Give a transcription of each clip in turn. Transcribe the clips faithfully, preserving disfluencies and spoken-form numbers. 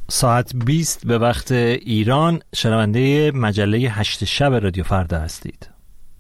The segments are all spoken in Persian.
ساعت بیست به وقت ایران شنونده مجله هشت شب رادیو فردا هستید.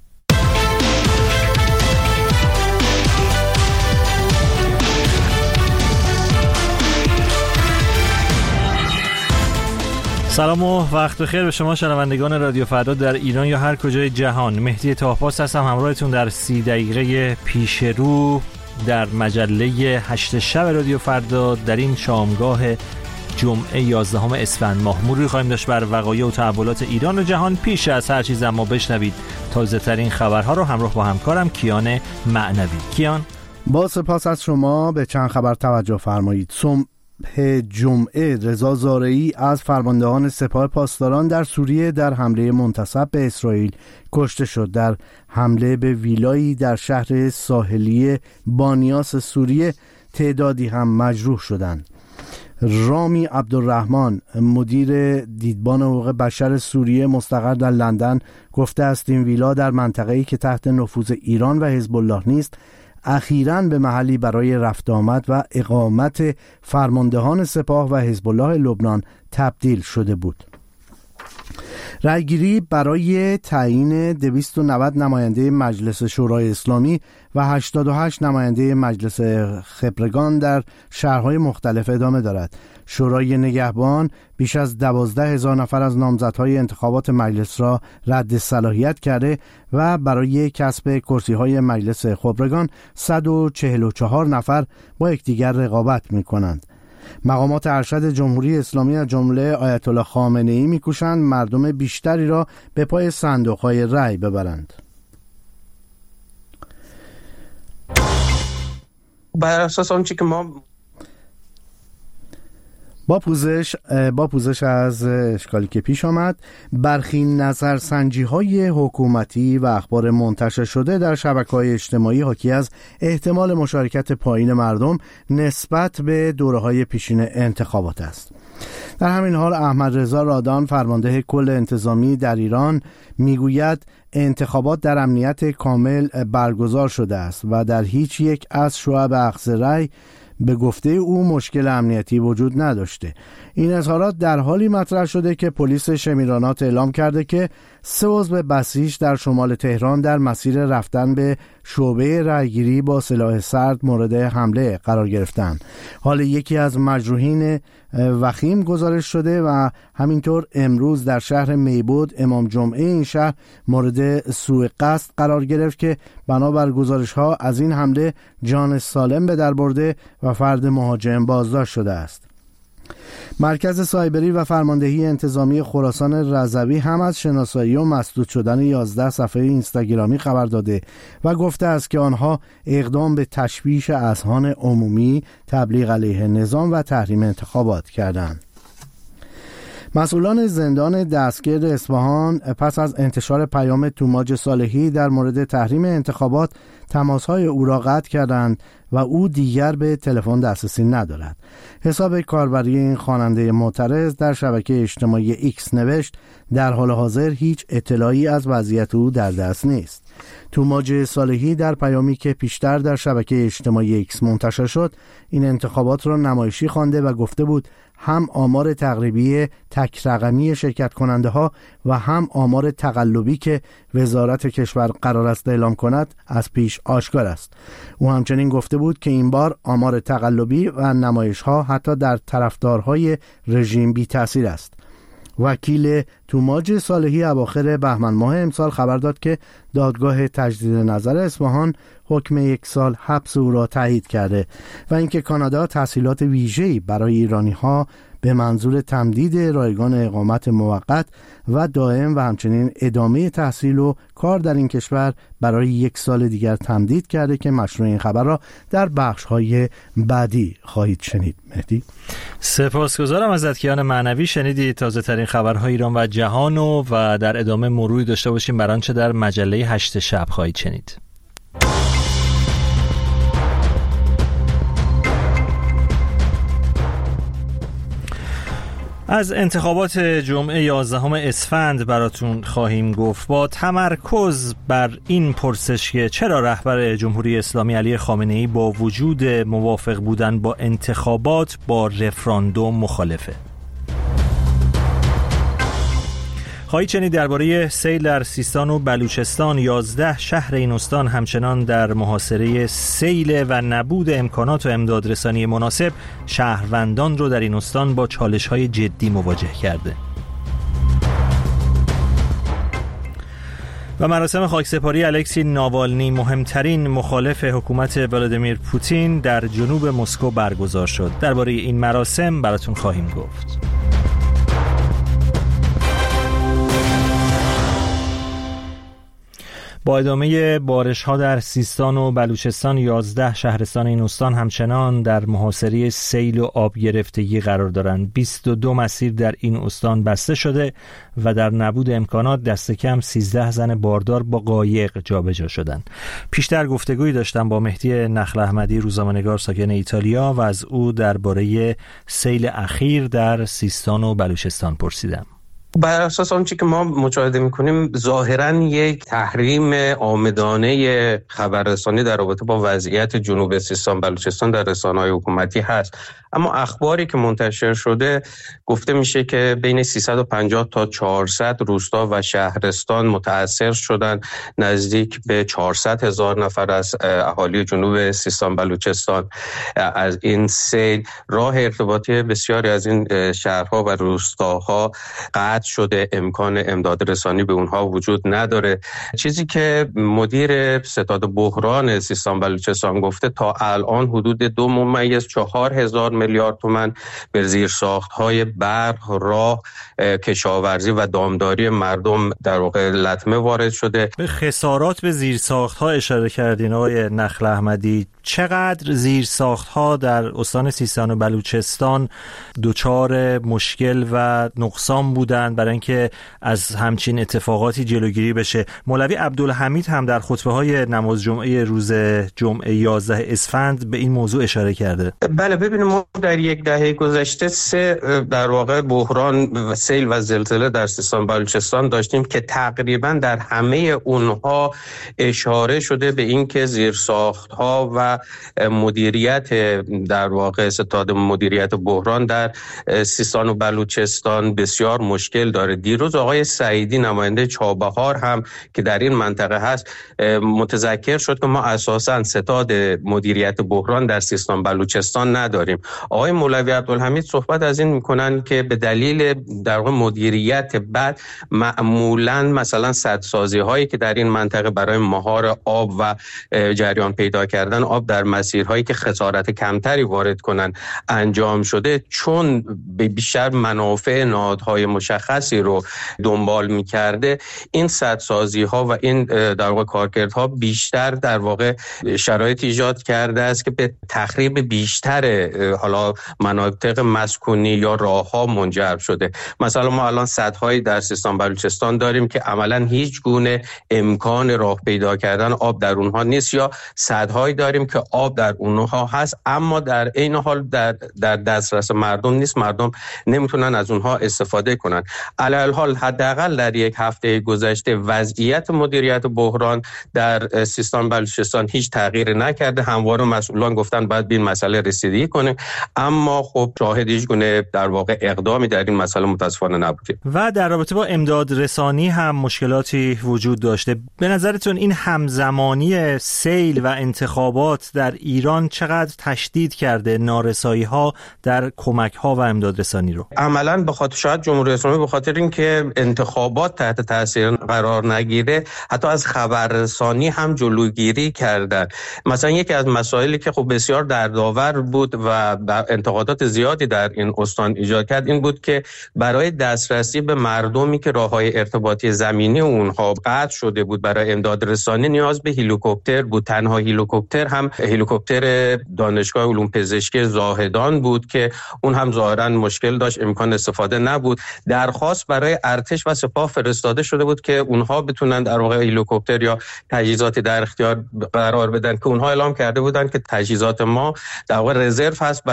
سلام و وقت بخیر به شما شنوندگان رادیو فردا در ایران یا هر کجای جهان. مهدی طاه‌پاس هستم همراهتون در سی دقیقه پیش رو در مجله هشت شب رادیو فردا در این شامگاه جمعه یازدهم اسفند ماه. مروری خواهیم داشت بر وقایع و تحولات ایران و جهان. پیش از هر چیز اما بشنوید تازه ترین خبرها رو همراه با همکارم کیان معنوی. کیان، با سپاس از شما به چند خبر توجه فرمایید. صبح جمعه رضا زارعی از فرماندهان سپاه پاسداران در سوریه در حمله منتصب به اسرائیل کشته شد. در حمله به ویلایی در شهر ساحلی بانیاس سوریه تعدادی هم مجروح شدند. رامی عبدالرحمن مدیر دیدبان حقوق بشر سوریه مستقر در لندن گفته است این ویلا در منطقه‌ای که تحت نفوذ ایران و حزب الله نیست اخیراً به محلی برای رفت آمد و اقامت فرماندهان سپاه و حزب الله لبنان تبدیل شده بود. رأیگیری برای تعیین دویست و نود نماینده مجلس شورای اسلامی و هشتاد و هشت نماینده مجلس خبرگان در شهرهای مختلف ادامه دارد. شورای نگهبان بیش از دوازده هزار نفر از نامزدهای انتخابات مجلس را رد صلاحیت کرده و برای کسب کرسی‌های مجلس خبرگان صد و چهل و چهار نفر با یکدیگر رقابت می‌کنند. مقامات ارشد جمهوری اسلامی از جمله آیت الله خامنه‌ای می‌کوشند مردم بیشتری را به پای صندوق‌های رأی ببرند. بر اساس آنچه که ما با پوزش با پوزش از اشکالی که پیش آمد، برخی نظرسنجی‌های حکومتی و اخبار منتشر شده در شبکه‌های اجتماعی حاکی از احتمال مشارکت پایین مردم نسبت به دوره‌های پیشین انتخابات است. در همین حال احمد رضا رادان فرمانده کل انتظامی در ایران میگوید انتخابات در امنیت کامل برگزار شده است و در هیچ یک از شعب اخذ رأی به گفته او مشکل امنیتی وجود نداشته. این اظهارات در حالی مطرح شده که پلیس شمیرانات اعلام کرده که سه عضو بسیج در شمال تهران در مسیر رفتن به شعبه رأیگیری با سلاح سرد مورد حمله قرار گرفتند. حال یکی از مجروحین وخیم گزارش شده و همینطور امروز در شهر میبود امام جمعه این شهر مورد سوء قصد قرار گرفت که بنابر گزارش‌ها از این حمله جان سالم به در برده و فرد مهاجم بازداشت شده است. مرکز سایبری و فرماندهی انتظامی خراسان رضوی هم از شناسایی و مسدود شدن یازده صفحه اینستاگرامی خبر داده و گفته است که آنها اقدام به تشویش اذهان عمومی، تبلیغ علیه نظام و تحریم انتخابات کردند. مسئولان زندان دستگیر اصفهان پس از انتشار پیام توماج صالحی در مورد تحریم انتخابات تماس‌های او را قطع کردند و او دیگر به تلفن دسترسی ندارد. حساب کاربری این خواننده معترض در شبکه اجتماعی ایکس نوشت در حال حاضر هیچ اطلاعی از وضعیت او در دست نیست. توماج صالحی در پیامی که پیشتر در شبکه اجتماعی ایکس منتشر شد این انتخابات را نمایشی خوانده و گفته بود هم آمار تقریبی تک رقمی شرکت کننده ها و هم آمار تقلبی که وزارت کشور قرار است اعلام کند از پیش آشکار است. او همچنین گفته بود که این بار آمار تقلبی و نمایش ها حتی در طرفدارهای رژیم بی تأثیر است. وکیل توماج صالحی اواخر بهمن ماه امسال خبر داد که دادگاه تجدید نظر اصفهان حکم یک سال حبس او را تایید کرده و اینکه کانادا تسهیلات ویژه‌ای برای ایرانی‌ها به منظور تمدید رایگان اقامت موقت و دائم و همچنین ادامه تحصیل و کار در این کشور برای یک سال دیگر تمدید کرده که مشروع این خبر را در بخش‌های بعدی خواهید شنید. مهدی، سپاسگزارم ازت کیان معنوی. شنیدید تازه ترین خبرهای ایران و جهان و, و در ادامه مروری داشته باشیم بر آنچه در مجله هشت شب خواهید شنید. از انتخابات جمعه یازدهم اسفند براتون خواهیم گفت با تمرکز بر این پرسش که چرا رهبر جمهوری اسلامی علی خامنه‌ای با وجود موافق بودن با انتخابات با رفراندوم مخالفه. خواهید شنید درباره سیل در سیستان و بلوچستان. یازده شهر این استان همچنان در محاصره سیل و نبود امکانات و امدادرسانی مناسب شهروندان رو در این استان با چالش‌های جدی مواجه کرده. و مراسم خاکسپاری الکسی ناوالنی، مهمترین مخالف حکومت ولادیمیر پوتین، در جنوب مسکو برگزار شد. درباره این مراسم براتون خواهیم گفت. با ادامه بارش‌ها در سیستان و بلوچستان، یازده شهرستان این استان همچنان در محاصره سیل و آب گرفتگی قرار دارند. بیست و دو مسیر در این استان بسته شده و در نبود امکانات دست کم سیزده زن باردار با قایق جابجا شدند. پیشتر گفتگویی داشتم با مهدی نخل احمدی، روزنامه‌نگار ساکن ایتالیا، و از او درباره سیل اخیر در سیستان و بلوچستان پرسیدم. بر اساس آنچه که ما مشاهده می‌کنیم ظاهراً یک تحریم عامدانه خبررسانی در رابطه با وضعیت جنوب سیستان بلوچستان در رسانه‌های حکومتی هست، اما اخباری که منتشر شده گفته میشه که بین سیصد و پنجاه تا چهارصد روستا و شهرستان متاثر شدن. نزدیک به چهارصد هزار نفر از اهالی جنوب سیستان بلوچستان از این سیل راه ارتباطی بسیاری از این شهرها و روستاها قطع شده، امکان امداد رسانی به اونها وجود نداره. چیزی که مدیر ستاد بحران سیستان بلوچستان گفته تا الان حدود دو ممیز چهار هزار میلیارد تومان به زیرساخت‌های برق، راه، کشاورزی و دامداری مردم در واقع لطمه وارد شده. به خسارات به زیرساخت‌ها اشاره کردین آقای نخل احمدی. چقدر زیرساخت‌ها در استان سیستان و بلوچستان دچار مشکل و نقصان بودند برای اینکه از همچین اتفاقاتی جلوگیری بشه؟ مولوی عبدالحمید هم در خطبه‌های نماز جمعه روز جمعه یازده اسفند به این موضوع اشاره کرده. بله، ببینیم ما در یک دهه گذشته سه در واقع بحران سیل و زلزله در سیستان بلوچستان داشتیم که تقریبا در همه اونها اشاره شده به این که زیرساخت‌ها و مدیریت در واقع ستاد مدیریت بحران در سیستان و بلوچستان بسیار مشکل داره. دیروز آقای سعیدی نماینده چابهار هم که در این منطقه هست متذکر شد که ما اساساً ستاد مدیریت بحران در سیستان بلوچستان نداریم. آقای مولوی عبدالحمید صحبت از این میکنن که به دلیل در واقع مدیریت بد معمولاً مثلا سدسازی هایی که در این منطقه برای مهار آب و جریان پیدا کردن آب در مسیرهایی که خسارت کمتری وارد کنن انجام شده، چون به بیشتر منافع نهادهای مشخصی رو دنبال میکرده. این سدسازی ها و این در واقع کارکردها بیشتر در واقع شرایط ایجاد کرده است که به تخریب بیشتر حالا مناطق مسکونی یا راهها منجر شده. مثلا ما الان سدهای در سیستان بلوچستان داریم که عملاً هیچ گونه امکان راه پیدا کردن آب در اونها نیست، یا سدهایی داریم که آب در اونها هست اما در عین حال در در دسترس مردم نیست، مردم نمیتونن از اونها استفاده کنن. علی الحال حداقل در یک هفته گذشته وضعیت مدیریت بحران در سیستان بلوچستان هیچ تغییر نکرده. همواره مسئولان گفتن باید به این مسئله رسیدگی کنیم، اما خب شاهد هیچ گونه در واقع اقدامی در این مسئله متاسفانه نبودیم. و در رابطه با امداد رسانی هم مشکلاتی وجود داشته. به نظرتون این همزمانی سیل و انتخابات در ایران چقدر تشدید کرده نارسایی‌ها در کمک‌ها و امداد رسانی رو؟ عملاً به خاطر شاید جمهوری اسلامی به خاطر اینکه انتخابات تحت تاثیر قرار نگیره حتی از خبررسانی هم جلوگیری کردن. مثلا یکی از مسائلی که خب بسیار دردآور بود و انتقادات زیادی در این استان ایجاد کرد این بود که برای دسترسی به مردمی که راه‌های ارتباطی زمینی اونها قطع شده بود برای امداد رسانی نیاز به هلیکوپتر بود. تنها هلیکوپتر هم هلیکوپتر دانشگاه علوم پزشکی زاهدان بود که اون هم ظاهراً مشکل داشت، امکان استفاده نبود. درخواست برای ارتش و سپاه فرستاده شده بود که اونها بتونن در واقع هلیکوپتر یا تجهیزاتی در اختیار قرار بدن که اونها اعلام کرده بودن که تجهیزات ما در واقع رزرو هست برای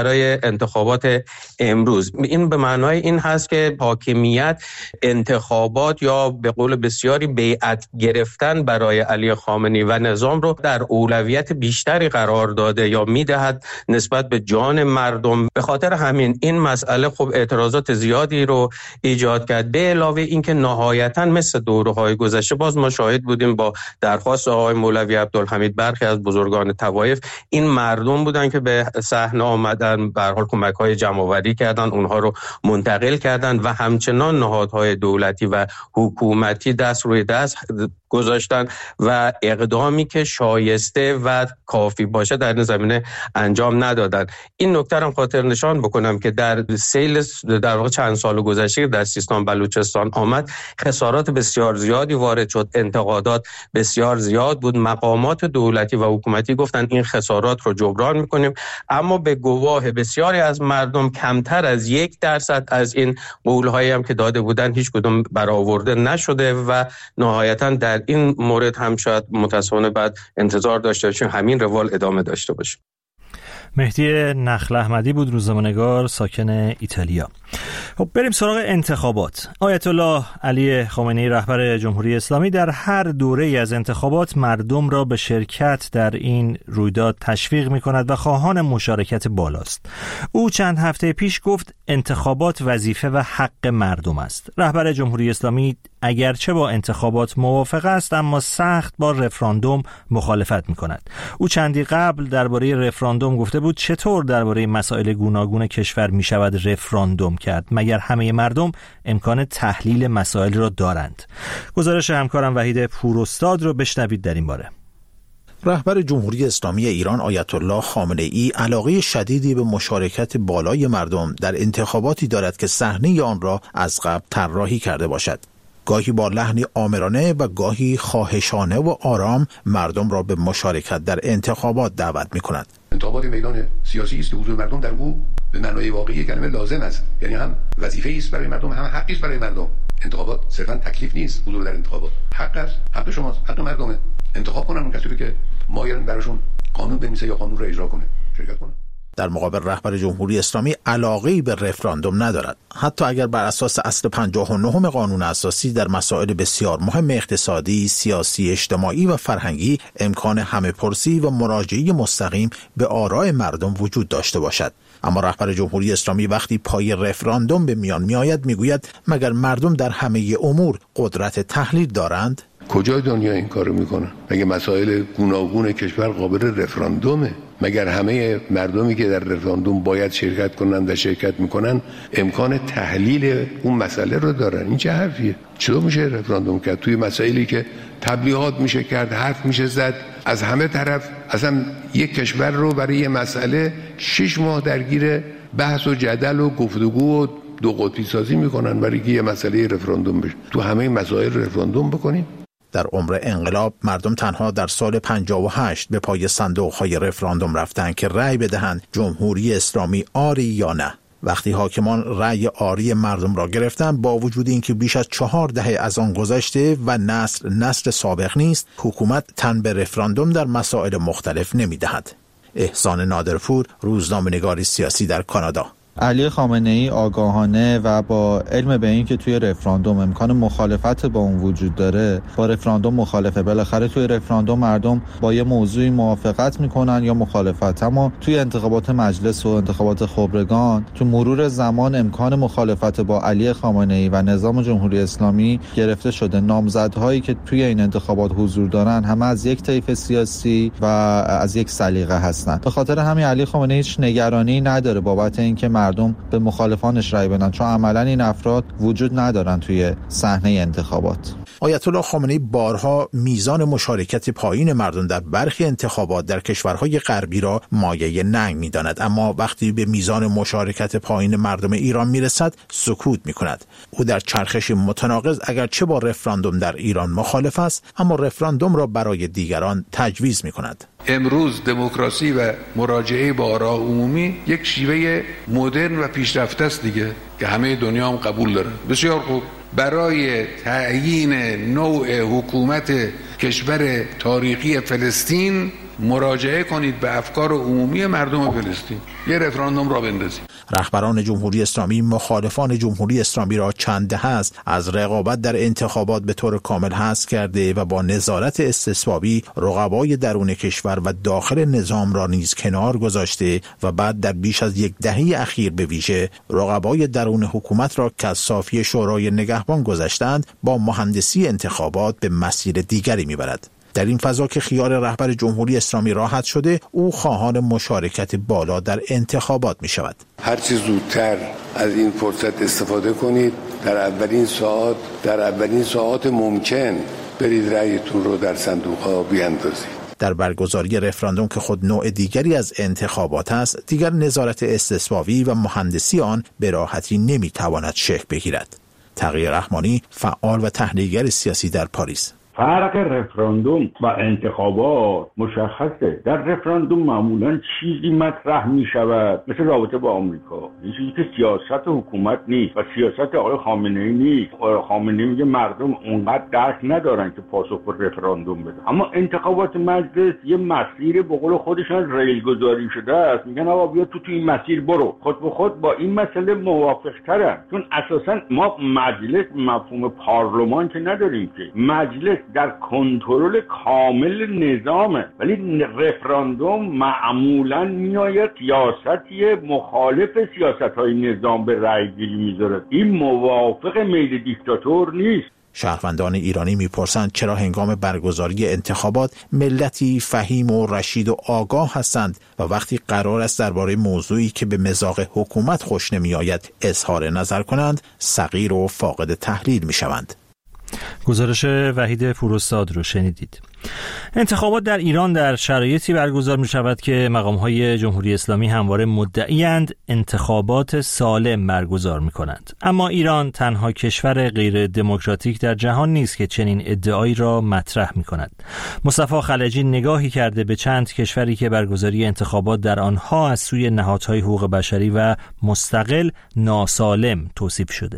برای انتخابات امروز. این به معنای این هست که حاکمیت انتخابات یا به قول بسیاری بیعت گرفتن برای علی خامنه‌ای و نظام رو در اولویت بیشتری قرار داده یا میدهد نسبت به جان مردم. به خاطر همین این مسئله خب اعتراضات زیادی رو ایجاد کرد. به علاوه اینکه نهایتاً مثل دوره‌های گذشته باز ما شاهد بودیم با درخواست آقای مولوی عبدالحمید برخی از بزرگان طوایف این مردم بودن که به صحنه آمدن، به هر حال کمک‌های جمع‌آوری کردن، اونها رو منتقل کردن و همچنان نهادهای دولتی و حکومتی دست روی دست گذاشتن و اقدامی که شایسته و کافی باشه در این زمینه انجام ندادن. این نکته هم خاطر نشان بکنم که در سیل در واقع چند سال گذشته در سیستان بلوچستان آمد، خسارات بسیار زیادی وارد شد، انتقادات بسیار زیاد بود. مقامات دولتی و حکومتی گفتن این خسارات رو جبران میکنیم، اما به گواه بسیاری از مردم کمتر از یک درصد از این قول‌هایی هم که داده بودن هیچ کدوم برآورده نشده و نهایتاً در این مورد هم شاید متأسفانه بعد انتظار داشته باشیم همین روال ادامه داشته باشه. مهدی نخل احمدی بود، روزنامه‌نگار ساکن ایتالیا. خب بریم سراغ انتخابات. آیت الله علی خامنه‌ای رهبر جمهوری اسلامی در هر دوره‌ای از انتخابات مردم را به شرکت در این رویداد تشویق می‌کند و خواهان مشارکت بالاست. او چند هفته پیش گفت انتخابات وظیفه و حق مردم است. رهبر جمهوری اسلامی اگرچه با انتخابات موافق است اما سخت با رفراندوم مخالفت می‌کند. او چندی قبل درباره رفراندوم گفته بود چطور درباره مسائل گوناگون کشور می‌شود رفراندوم کرد مگر همه مردم امکان تحلیل مسائل را دارند. گزارش همکارم وحید پوراستاد رو بشنوید در این باره. رهبر جمهوری اسلامی ایران آیت الله خامنه‌ای علاقه شدیدی به مشارکت بالای مردم در انتخاباتی دارد که صحنه آن را از قبل طراحی کرده باشد. گاهی با لحنی آمرانه و گاهی خواهشانه و آرام مردم را به مشارکت در انتخابات دعوت می‌کند. انتخابات میدان سیاسی است که حضور مردم در او به معنای واقعی کلمه لازم است، یعنی هم وظیفه است برای مردم هم حقی است برای مردم. انتخابات صرفاً تکلیف نیست، حضور در انتخابات حق است، حق شماست، حق مردمه. انتخاب کنن اون کسی رو که مایلن براشون قانون بنویسه یا قانون رو اجرا کنه، شرکت کنه. در مقابل رهبر جمهوری اسلامی علاقه‌ای به رفراندوم ندارد. حتی اگر بر اساس اصل پنجاه و نه قانون اساسی در مسائل بسیار مهم اقتصادی، سیاسی، اجتماعی و فرهنگی امکان همه‌پرسی و مراجعه مستقیم به آراء مردم وجود داشته باشد. اما رهبر جمهوری اسلامی وقتی پای رفراندوم به میان میآید میگوید مگر مردم در همه امور قدرت تحلیل دارند؟ کجای دنیا این کارو میکنن؟ مگر مسائل گوناگون کشور قابل رفراندومه؟ مگر همه مردمی که در رفراندوم باید شرکت کنند و شرکت میکنن امکان تحلیل اون مسئله رو دارن؟ این چه حرفیه؟ چطور میشه رفراندوم کرد توی مسائلی که تبلیغات میشه کرد، حرف میشه زد از همه طرف؟ اصلا یک کشور رو برای یه مسئله شش ماه درگیر بحث و جدل و گفتگو و دو قطبی سازی میکنن برای که یه مسئله رفراندوم بشه. تو همه مسائل رفراندوم بکنیم؟ در عمر انقلاب مردم تنها در سال پنجاه و هشت به پای صندوق‌های رفراندوم رفتند که رأی بدهند جمهوری اسلامی آری یا نه. وقتی حاکمان رأی آری مردم را گرفتند، با وجود اینکه بیش از چهار دهه از آن گذشته و نسل نسل سابق نیست، حکومت تن به رفراندوم در مسائل مختلف نمی‌دهد. احسان نادرپور، روزنامه‌نگاری سیاسی در کانادا. علی خامنه‌ای آگاهانه و با علم به این که توی رفراندوم امکان مخالفت با اون وجود داره با رفراندوم مخالفه. بالاخره توی رفراندوم مردم با یه موضوعی موافقت میکنن یا مخالفت، اما توی انتخابات مجلس و انتخابات خبرگان تو مرور زمان امکان مخالفت با علی خامنه‌ای و نظام جمهوری اسلامی گرفته شده. نامزدهایی که توی این انتخابات حضور دارن همه از یک طیف سیاسی و از یک سلیقه هستن. به خاطر همین علی خامنه‌ای هیچ نگرانی نداره بابت اینکه مردم به مخالفانش رای بدن، چون عملاً این افراد وجود ندارن توی صحنه انتخابات. آیت الله خامنه‌ای بارها میزان مشارکت پایین مردم در برخی انتخابات در کشورهای غربی را مایه ننگ می‌داند، اما وقتی به میزان مشارکت پایین مردم ایران میرسد سکوت می‌کند. او در چرخش متناقض اگرچه با رفراندوم در ایران مخالف است، اما رفراندوم را برای دیگران تجویز می‌کند. امروز دموکراسی و مراجعه با آراء عمومی یک شیوه مدرن و پیشرفته است دیگه که همه دنیا هم قبول دارن. بسیار خوب. برای تعیین نوع حکومت کشور تاریخی فلسطین مراجعه کنید به افکار عمومی مردم فلسطین، یه رفراندوم را بندازید. رهبران جمهوری اسلامی مخالفان جمهوری اسلامی را چند دهه است از رقابت در انتخابات به طور کامل حذف کرده و با نظارت استثبابی رقبای درون کشور و داخل نظام را نیز کنار گذاشته و بعد در بیش از یک دهه اخیر به ویژه رقبای درون حکومت را که از صافی شورای نگهبان گذشتند با مهندسی انتخابات به مسیر دیگری میبرد. در این فضا که خیال رهبر جمهوری اسلامی راحت شده، او خواهان مشارکت بالا در انتخابات می شود. هر چه زودتر از این فرصت استفاده کنید، در اولین ساعت در اولین ساعت ممکن برید رأیتون رو در صندوق ها بیاندازید. در برگزاری رفراندوم که خود نوع دیگری از انتخابات است، دیگر نظارت استثبابی و مهندسی آن به راحتی نمی تواند شکل بگیرد. تقی رحمانی، فعال و تحلیلگر سیاسی در پاریس: فرق رفراندوم و انتخابات مشخصه. در رفراندوم معمولا چیزی مطرح می شود مثل رابطه با آمریکا، یه چیزی که سیاست حکومت نیست و سیاست آقای خامنه‌ای نیست. آقای خامنه‌ای میگه مردم اونقدر درک ندارن که پاسخ به رفراندوم بدن. اما انتخابات مجلس یه مسیر به قول خودشان ریل گذاری شده است، میگن آقا بیا تو تو این مسیر برو. خود به خود با این مسئله موافق ترن، چون اساسا ما مجلس مفهوم پارلمان که نداریم، که مجلس در کنترل کامل نظامه، ولی رفراندوم معمولا میآید سیاستی مخالف سیاست‌های نظام به رأی گیری میذاره. این موافق میل دیکتاتور نیست. شهروندان ایرانی میپرسند چرا هنگام برگزاری انتخابات ملتی فهیم و رشید و آگاه هستند و وقتی قرار است درباره موضوعی که به مذاق حکومت خوش نمیآید اظهار نظر کنند صغیر و فاقد تحلیل میشوند. گزارش وحید پوراستاد رو شنیدید. انتخابات در ایران در شرایطی برگزار می شود که مقام‌های جمهوری اسلامی همواره مدعی‌اند انتخابات سالم برگزار می کنند. اما ایران تنها کشور غیر دموکراتیک در جهان نیست که چنین ادعایی را مطرح می کند. مصطفی خلجی نگاهی کرده به چند کشوری که برگزاری انتخابات در آنها از سوی نهادهای حقوق بشری و مستقل ناسالم توصیف شده.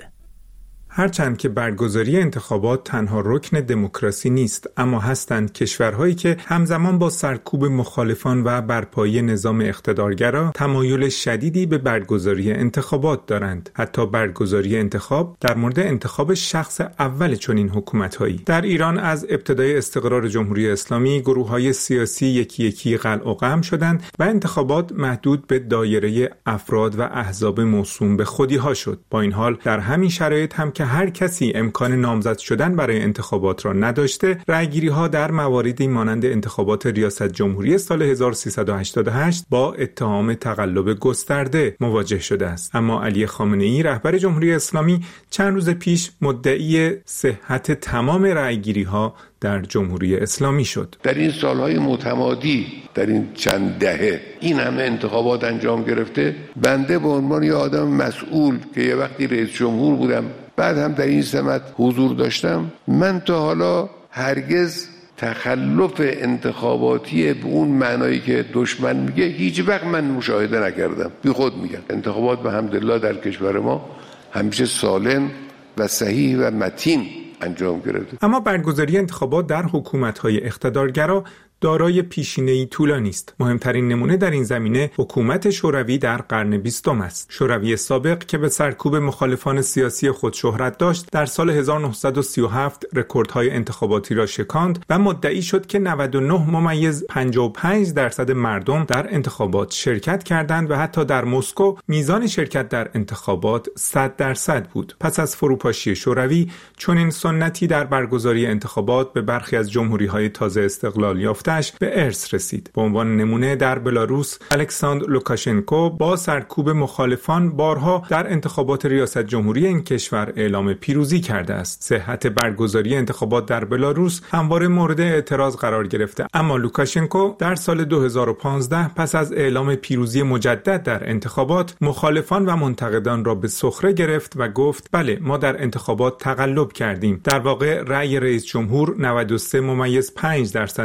هرچند که برگزاری انتخابات تنها رکن دموکراسی نیست، اما هستند کشورهایی که همزمان با سرکوب مخالفان و برپایی نظام اقتدارگرا تمایل شدیدی به برگزاری انتخابات دارند. حتی برگزاری انتخاب در مورد انتخاب شخص اول چنین حکومت‌هایی. در ایران از ابتدای استقرار جمهوری اسلامی گروه‌های سیاسی یکی یکی قلع و قم شدند و انتخابات محدود به دایره افراد و احزاب موسوم به خودی‌ها شد. با این حال در همین شرایط هم که هر کسی امکان نامزد شدن برای انتخابات را نداشته، رأیگیری‌ها در مواردی مانند انتخابات ریاست جمهوری سال هزار و سیصد و هشتاد و هشت با اتهام تقلب گسترده مواجه شده است. اما علی خامنه‌ای رهبر جمهوری اسلامی چند روز پیش مدعی صحت تمام رأیگیری‌ها در جمهوری اسلامی شد. در این سالهای متمادی، در این چند دهه این همه انتخابات انجام گرفته، بنده به عنوان یه آدم مسئول که یه وقتی رئیس جمهور بودم، بعد هم در این سمت حضور داشتم، من تا حالا هرگز تخلف انتخاباتی به اون معنایی که دشمن میگه هیچ وقت من مشاهده نکردم. بی خود میگم انتخابات به حمدالله در کشور ما همیشه سالم و صحیح و متین انجام گرفته. اما برگزاری انتخابات در حکومت‌های اقتدارگرا دارای پیشینه‌ای طولانی است. مهمترین نمونه در این زمینه حکومت شوروی در قرن بیستم است. شوروی سابق که به سرکوب مخالفان سیاسی خود شهرت داشت، در سال هزار و نهصد و سی و هفت رکوردهای انتخاباتی را شکاند و مدعی شد که نود و نه ممیز پنجاه و پنج درصد مردم در انتخابات شرکت کردند و حتی در مسکو میزان شرکت در انتخابات صد درصد بود. پس از فروپاشی شوروی، چنین سنتی در برگزاری انتخابات به برخی از جمهوری‌های تازه استقلال یافته به ارث رسید. به عنوان نمونه در بلاروس، الکساندر لوکاشنکو با سرکوب مخالفان بارها در انتخابات ریاست جمهوری این کشور اعلام پیروزی کرده است. صحت برگزاری انتخابات در بلاروس همواره مورد اعتراض قرار گرفته، اما لوکاشنکو در سال دو هزار و پانزده پس از اعلام پیروزی مجدد در انتخابات، مخالفان و منتقدان را به سخره گرفت و گفت بله، ما در انتخابات تقلب کردیم. در واقع رأی رئیس جمهور نود و سه ممیز پنج درصد بود،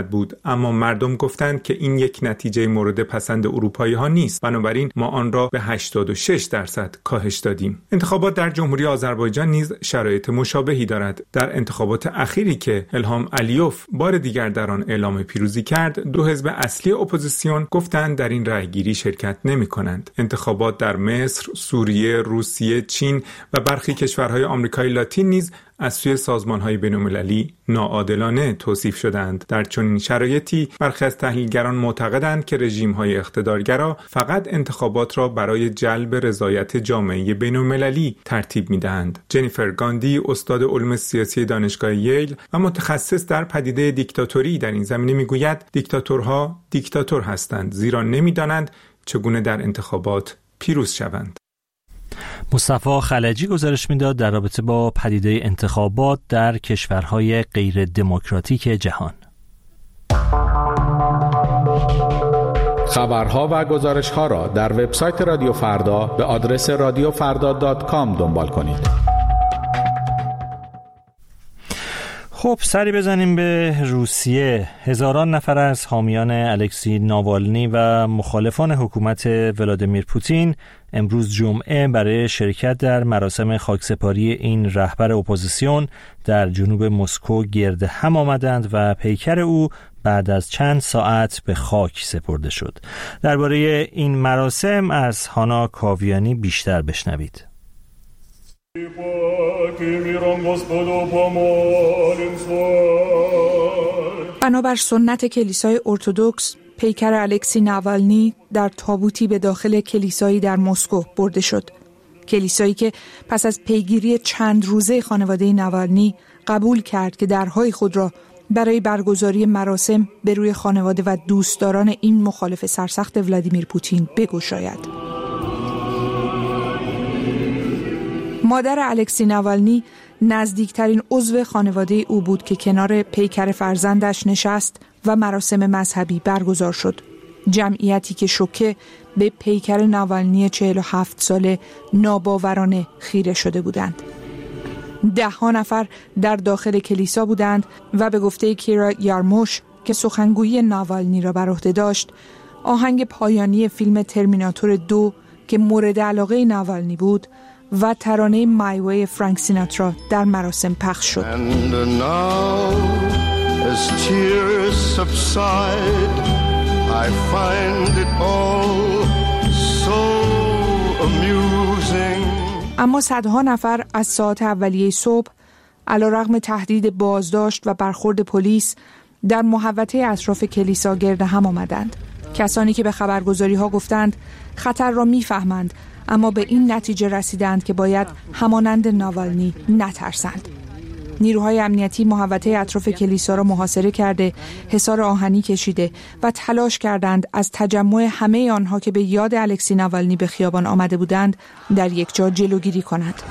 اما مردم گفتند که این یک نتیجه مورد پسند اروپایی ها نیست، بنابراین ما آن را به هشتاد و شش درصد کاهش دادیم. انتخابات در جمهوری آذربایجان نیز شرایط مشابهی دارد. در انتخابات اخیری که الهام علیوف بار دیگر در آن اعلام پیروزی کرد، دو حزب اصلی اپوزیسیون گفتند در این رأیگیری شرکت نمی‌کنند. انتخابات در مصر، سوریه، روسیه، چین و برخی کشورهای آمریکای لاتین نیز از سوی سازمان‌های بین‌المللی ناعادلانه توصیف شدند. در چنین شرایطی برخی از تحلیلگران معتقدند که رژیم‌های اقتدارگرا فقط انتخابات را برای جلب رضایت جامعه بین‌المللی ترتیب می‌دهند. جنیفر گاندی، استاد علوم سیاسی دانشگاه ییل و متخصص در پدیده دیکتاتوری در این زمینه می‌گوید دیکتاتورها دیکتاتور هستند، زیرا نمی‌دانند چگونه در انتخابات پیروز شوند. مصطفی خلجی گزارش میداد در رابطه با پدیده انتخابات در کشورهای غیر دموکراتیک جهان. خبرها و گزارش‌ها را در وبسایت رادیو فردا به آدرس رادیو فردا دات کام دنبال کنید. خب سری بزنیم به روسیه. هزاران نفر از حامیان الکسی ناوالنی و مخالفان حکومت ولادیمیر پوتین امروز جمعه برای شرکت در مراسم خاکسپاری این رهبر اپوزیسیون در جنوب مسکو گرد هم آمدند و پیکر او بعد از چند ساعت به خاک سپرده شد. درباره این مراسم از هانا کاویانی بیشتر بشنوید. بنابر سنت کلیسای ارتدوکس، پیکر الکسی ناوالنی در تابوتی به داخل کلیسایی در مسکو برده شد. کلیسایی که پس از پیگیری چند روزه خانواده ناوالنی قبول کرد که درهای خود را برای برگزاری مراسم به روی خانواده و دوستداران این مخالف سرسخت ولادیمیر پوتین بگشاید. مادر الکسی ناوالنی نزدیکترین عضو خانواده او بود که کنار پیکر فرزندش نشست و مراسم مذهبی برگزار شد. جمعیتی که شوکه به پیکر ناوالنی چهل و هفت ساله ناباورانه خیره شده بودند. ده ها نفر در داخل کلیسا بودند و به گفته کیرا یارموش که سخنگویی ناوالنی را بر عهده داشت، آهنگ پایانی فیلم ترمیناتور دو که مورد علاقه ناوالنی بود و ترانه مای وی فرانک سیناترا در مراسم پخش شد. اما صدها نفر از ساعت اولیه صبح علیرغم تهدید بازداشت و برخورد پلیس در محوطه اطراف کلیسا گرد هم آمدند. کسانی که به خبرگزاری ها گفتند خطر را میفهمند، اما به این نتیجه رسیدند که باید همانند ناوالنی نترسند. نیروهای امنیتی محوطه اطراف کلیسا را محاصره کرده، حصار آهنی کشیده و تلاش کردند از تجمع همه آنها که به یاد الکسی ناوالنی به خیابان آمده بودند در یک جا جلوگیری کنند.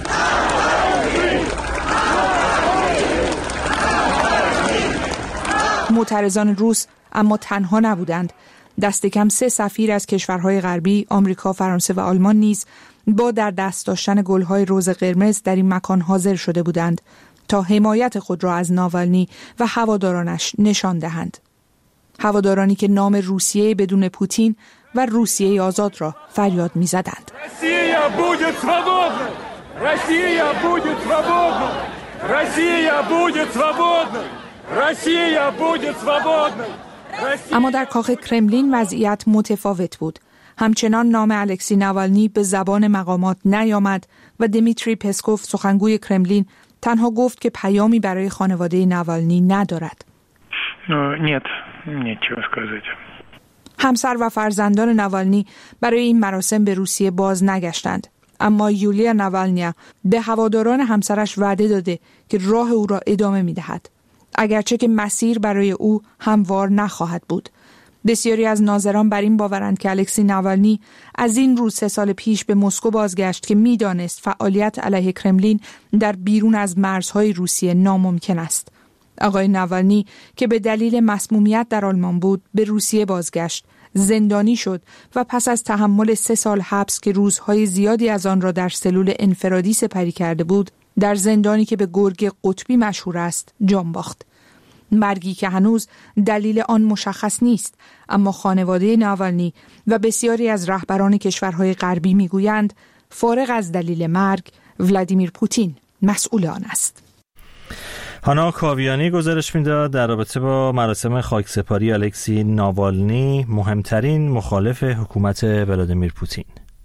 معترضان روس اما تنها نبودند. دست کم سه سفیر از کشورهای غربی، آمریکا، فرانسه و آلمان نیز با در دست داشتن گل‌های رز قرمز در این مکان حاضر شده بودند تا حمایت خود را از ناوالنی و هوادارانش نشان دهند. هوادارانی که نام روسیه بدون پوتین و روسیه آزاد را فریاد می‌زدند. روسیه будет свободна! روسیه будет свободна! روسیه будет свободна! روسیه будет свободна! اما در کاخ کرملین وضعیت متفاوت بود. همچنان نام الکسی ناوالنی به زبان مقامات نیامد و دمیتری پسکوف سخنگوی کرملین تنها گفت که پیامی برای خانواده ناوالنی ندارد. нет, нечего сказать. همسر و فرزندان ناوالنی برای این مراسم به روسیه باز نگشتند، اما یولیا ناوالنیا به هواداران همسرش وعده داده که راه او را ادامه می‌دهد، اگرچه که مسیر برای او هموار نخواهد بود. بسیاری از ناظران بر این باورند که الکسی ناوالنی از این روز سه سال پیش به مسکو بازگشت که می‌دانست فعالیت علیه کرملین در بیرون از مرزهای روسیه ناممکن است. آقای ناوالنی که به دلیل مسمومیت در آلمان بود به روسیه بازگشت، زندانی شد و پس از تحمل سه سال حبس که روزهای زیادی از آن را در سلول انفرادی سپری کرده بود، در زندانی که به گرگ قطبی مشهور است جان باخت. مرگی که هنوز دلیل آن مشخص نیست، اما خانواده ناوالنی و بسیاری از رهبران کشورهای غربی میگویند فارغ از دلیل مرگ، ولادیمیر پوتین مسئول آن است. هانا کاویانی گزارش میداد در رابطه با مراسم خاکسپاری الکسی ناوالنی، مهمترین مخالف حکومت ولادیمیر پوتین.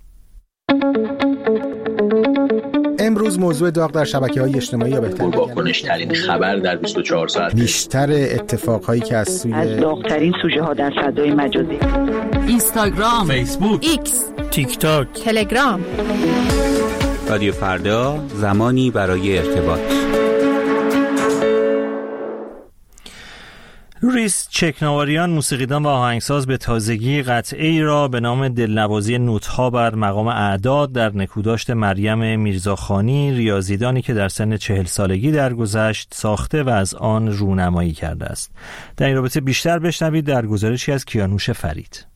امروز موضوع داغ در شبکه‌های اجتماعی یا بهتر بگم واکنش‌ترین خبر در بیست و چهار ساعت، بیشتر اتفاقهایی که از سوی از داغ‌ترین سوژه‌ها در فضای مجازی، اینستاگرام، فیسبوک، ایکس، تیک تاک، تلگرام. رادیو فردا، زمانی برای ارتباط. لوریس چکناواریان، موسیقیدان و آهنگساز، به تازگی قطعه‌ای را به نام دلنوازی نوت‌ها بر مقام اعداد در نکوداشت مریم میرزاخانی، ریاضیدانی که در سن چهل سالگی درگذشت، ساخته و از آن رونمایی کرده است. در این رابطه بیشتر بشنوید در گزارشی از کیانوش فرید.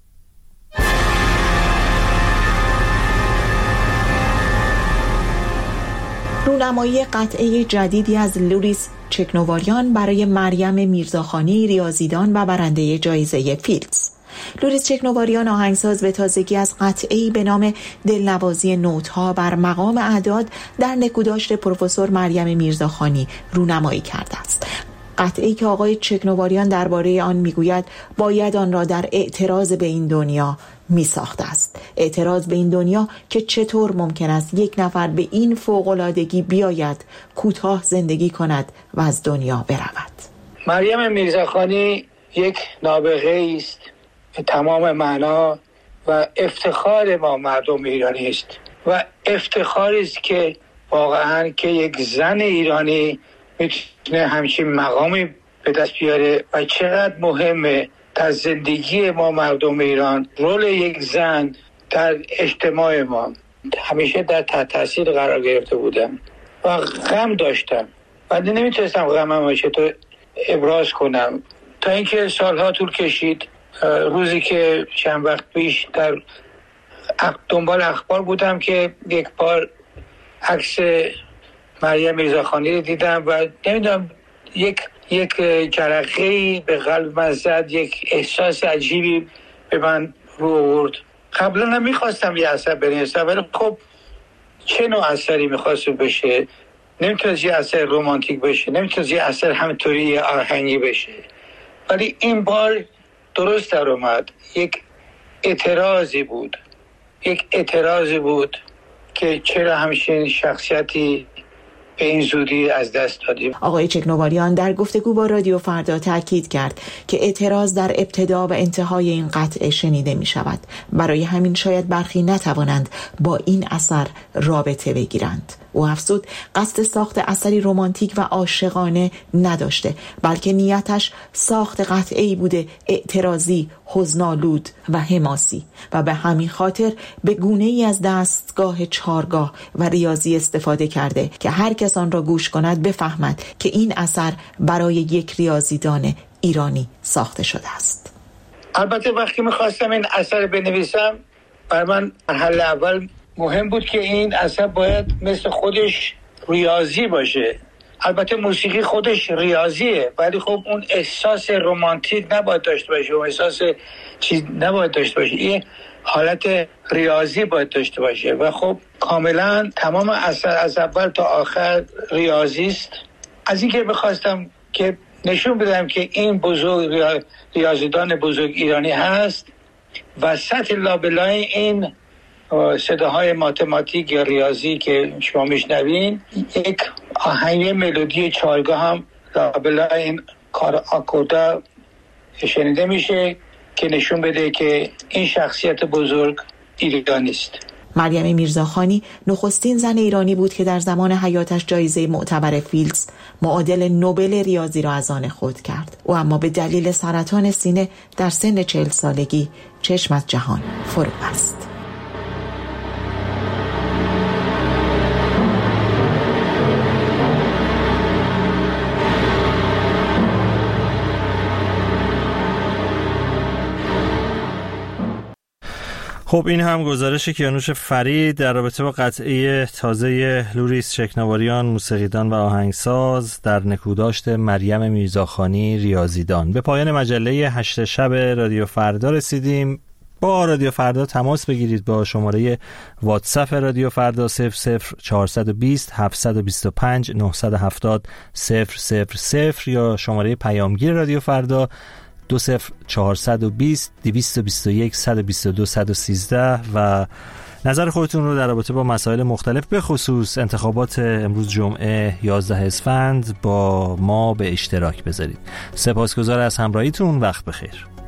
رونمایی قطعه جدیدی از لوریس چکناواریان برای مریم میرزاخانی، ریاضیدان و برنده جایزه فیلدز. لوریس چکناواریان، آهنگساز، به تازگی از قطعه‌ای به نام دلنوازی نوت‌ها بر مقام اعداد در نکوداشت پروفسور مریم میرزاخانی رونمایی کرده است. قطعه‌ای که آقای چکناواریان درباره آن میگوید باید آن را در اعتراض به این دنیا می ساخته است. اعتراض به این دنیا که چطور ممکن است یک نفر به این فوق‌العادگی بیاید کوتاه زندگی کند و از دنیا برود. مریم میرزاخانی یک نابغه است به تمام معنا و افتخار ما مردم ایرانی است و افتخاری است که واقعا که یک زن ایرانی میتونه همچین مقامی به دست بیاره و چقدر مهمه در زندگی ما مردم ایران رول یک زن در اجتماع ما. همیشه در تحت تاثیر قرار گرفته بودم و غم داشتم و نمیتونستم غمم چطور ابراز کنم تا اینکه سالها طول کشید. روزی که چند وقت پیش در دنبال اخبار بودم که یک بار عکس مریم میرزاخانی رو دیدم و نمیدونم یک یک جرقه‌ای به قلب من زد، یک احساس عجیبی به من رو آورد. قبلا هم میخواستم یه اثر بنویسم ولی خب چه نوع اثری میخواست بشه؟ نمیتونست یه اثر رمانتیک بشه، نمیتونست یه اثر همینطوری آهنگی بشه، ولی این بار درست در اومد. یک اعتراضی بود یک اعتراضی بود که چرا همچین شخصیتی به این زودی از دست دادیم. آقای چکناواریان در گفتگو با رادیو فردا تاکید کرد که اعتراض در ابتدا و انتهای این قطعه شنیده می شود. برای همین شاید برخی نتوانند با این اثر رابطه بگیرند. او افزود قصد ساخت اثری رمانتیک و عاشقانه نداشته، بلکه نیتش ساخت قطعه‌ای بوده اعتراضی، حزن‌آلود و حماسی و به همین خاطر به گونه‌ای از دستگاه چارگاه و ریاضی استفاده کرده که هر کس آن را گوش کند بفهمد که این اثر برای یک ریاضیدان ایرانی ساخته شده است. البته وقتی می‌خواستم این اثر بنویسم، بر من مرحله اول مهم بود که این اثر باید مثل خودش ریاضی باشه. البته موسیقی خودش ریاضیه ولی خب اون احساس رمانتیک نباید داشته باشه، اون احساس چیز نباید داشته باشه، این حالت ریاضی باید داشته باشه و خب کاملا تمام اثر از اول تا آخر ریاضی است. از این که بخواستم که نشون بدم که این بزرگ ریاضیدان بزرگ ایرانی هست و سطح لابلای این صداهای ماتماتیک یا ریاضی که شما میشنوین، یک آهنگ ملودی چارگاه هم لابلای این کار آکوردا شنیده میشه که نشون بده که این شخصیت بزرگ ایرانی است. مریم میرزاخانی نخستین زن ایرانی بود که در زمان حیاتش جایزه معتبر فیلدز معادل نوبل ریاضی را از آن خود کرد. او اما به دلیل سرطان سینه در سن چهل سالگی چشم از جهان فرو بست. خب این هم گزارش کیانوش فرید در رابطه با قطعه تازه لوریس شکناواریان، موسیقیدان و آهنگساز، در نکوداشت مریم میرزاخانی، ریاضیدان. به پایان مجله هشت شب رادیو فردا رسیدیم. با رادیو فردا تماس بگیرید با شماره واتساپ رادیو فردا صفر صفر چهارصد و بیست هفتصد و بیست و پنج نهصد و هفتاد صفر صفر صفر یا شماره پیامگیر رادیو فردا دو صفر چهارصد و بیست دویست و بیست و یک صد و بیست و دو صد و سیزده و نظر خودتون رو در رابطه با مسائل مختلف به خصوص انتخابات امروز جمعه یازده اسفند با ما به اشتراک بذارید. سپاسگزار از همراهیتون. وقت بخیر.